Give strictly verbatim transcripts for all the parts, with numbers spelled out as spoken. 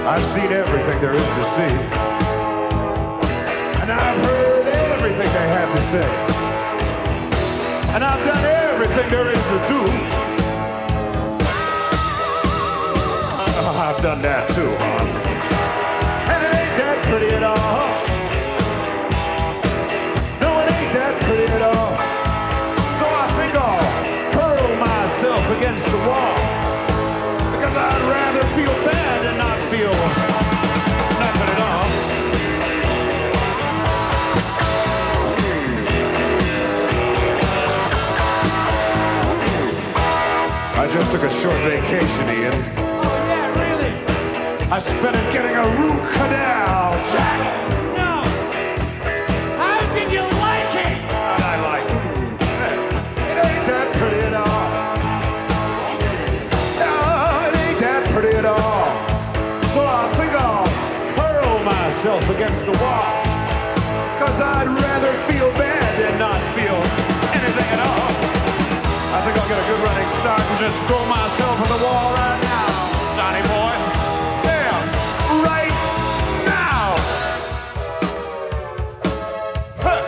I've seen everything there is to see. And I've heard everything they have to say. And I've done everything there is to do. Oh, I've done that too, boss. And it ain't that pretty at all. No, it ain't that pretty at all. So I think I'll hurl myself against the wall. Because I'd rather feel bad than not feel nothing at all. I just took a short vacation, Ian. Oh, yeah, really? I spent it getting a root canal, Jack. No. How did you like it? And I like it. It ain't that pretty at all. No, it ain't that pretty at all. So I think I'll hurl myself against the wall. Cause I'd rather feel bad than not feel anything at all. I think I'll get a good running start and just throw myself at the wall right now, Johnny boy. Yeah, right now. Huh.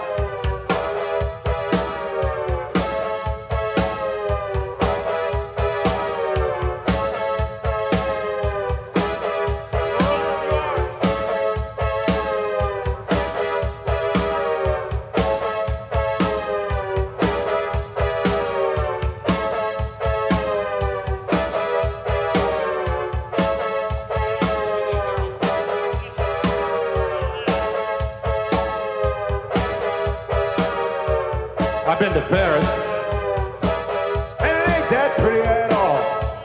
I've been to Paris, and it ain't that pretty at all.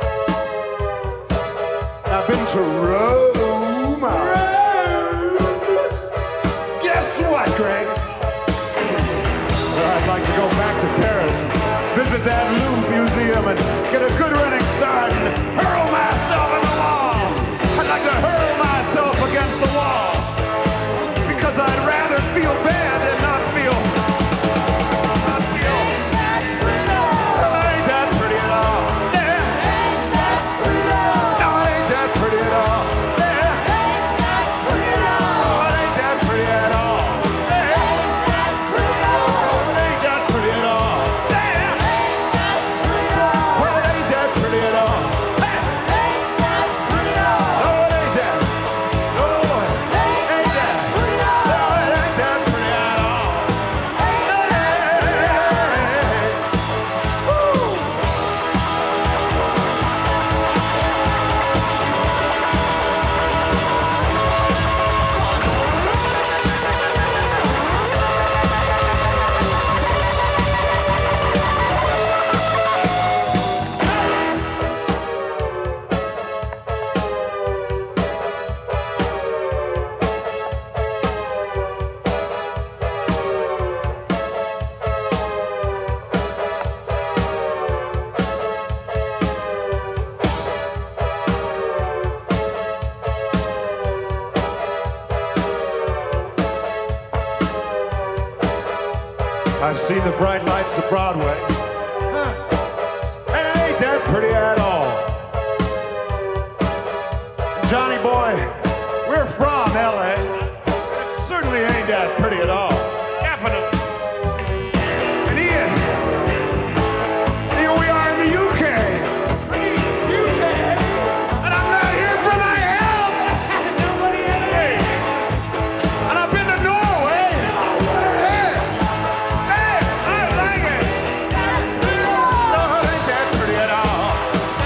I've been to Rome. Rome. Guess what, Greg? Well, I'd like to go back to Paris, visit that Louvre Museum, and get a good running start and hurl myself in the wall. I'd like to hurl myself against the wall because I'd rather feel bad than not feel. I've seen the bright lights of Broadway. Huh. And it ain't that pretty at all. Johnny boy, we're from L A. It certainly ain't that pretty at all. Definitely. And Ian, here we are in the U K. U K? And I'm not here for my health. Nobody ever Hey. And I've been to Norway. Hey. Hey, I like it. No, it ain't that pretty at all.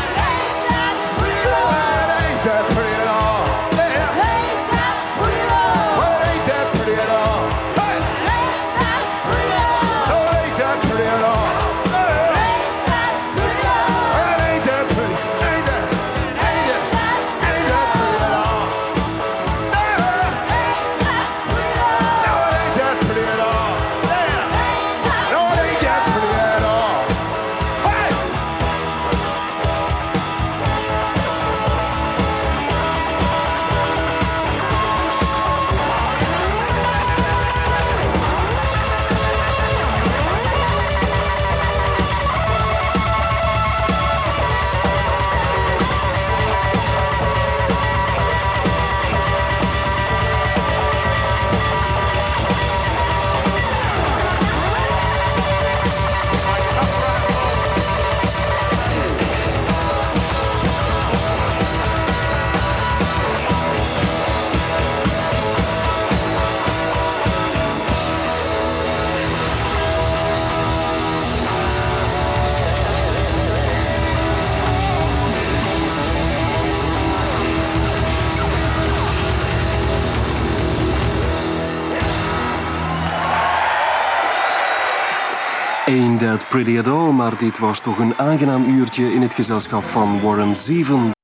Ain't that pretty at all, maar dit was toch een aangenaam uurtje in het gezelschap van Warren Zevon.